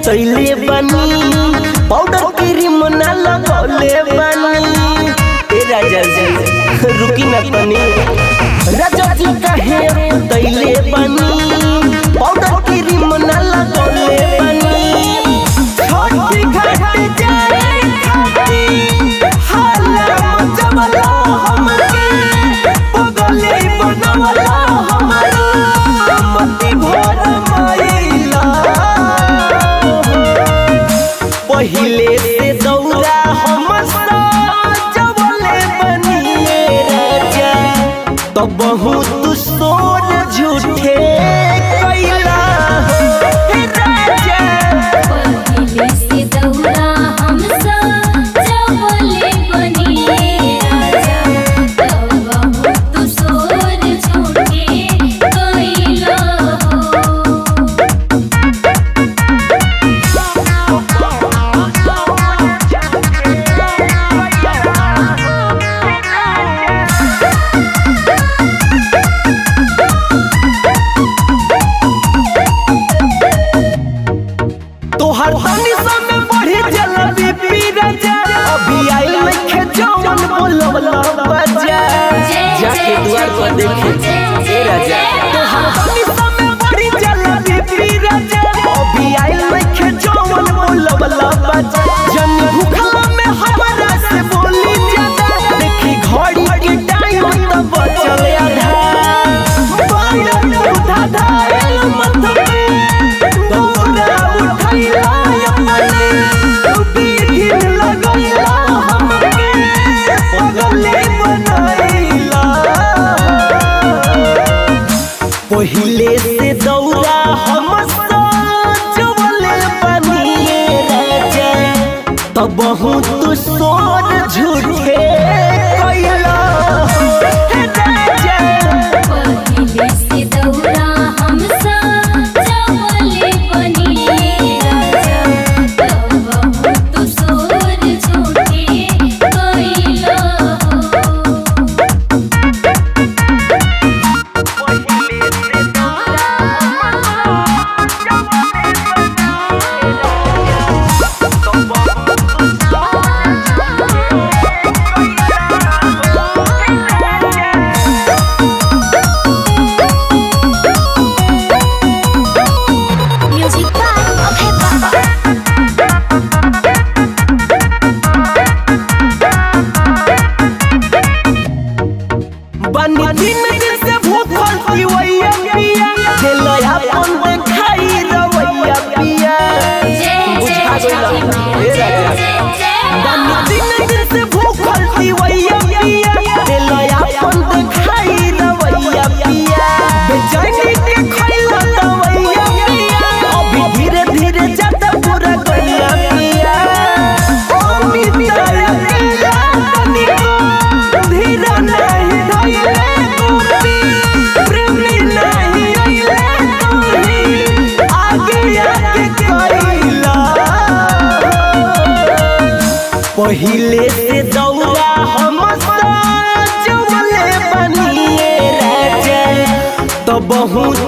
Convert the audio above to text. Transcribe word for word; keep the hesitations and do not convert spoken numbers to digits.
सटैले बनी powder cream ना लगौले बनी। ए राजा जी रुकी ना तनी, राजा जी कहे दैले बनी पाउडर क्रीम ना लगौले बनी। छोटी घाट जाए खाती हाला मचवला हमके पगले बनवला हमारा मती भर माइला। पहिले से दौरा हम सजवले बनिए राजा, तो बहुत सोच झूठे कैला हे राजा। पहिले से दौरा हम सजवले बनिए राजा, तो बहुत सोच झूठे कैला हो। तोहर तनी समय बढ़ी जला बीपी राजा, अभी आई लखे जवन बोलवला बजा। जाके द्वार पर देखे ए राजा, तोहर तनी समय बढ़ी जला बीपी राजा, अभी आई लखे जवन बोलवला बजा। जन भूखला में हमारा से बोली ज्यादा, देखी घड़ी के टाइम तो बचल आधा। बायन उठा धायल मत पे दौरा उठैला अपने, पीठ लगैला हमके पगले बनैला। पहिले से दौरा हम सजवले बनिए राजा, तो बहुत सोच झूठे कैला हे राजा। पहिले से दौरा हम सजवले बनिए राजा, तो बहुत सोच झूठे कैला हो। Music by Okay Papa। बनी दिन दिन से भूखल पिवैया पिया, दिलया अपन देखाई रवैया पिया। बुझा गइला हे राजा, बनी दिन दिन से भूखल पिवैया पिया, दिलया अपन देखाई रवैया पिया। बेचैनी के खइला दवैया पिया, अभी धीरे धीरे जाता पूरा गइया पिया। अमित अकेला तनिको धीरा नहीं धइले गोपी, प्रेमी नहीं अइले तोही आगे आगे कैला। पहिले से दौरा हम सजवले बनिए राजा, तो बहुत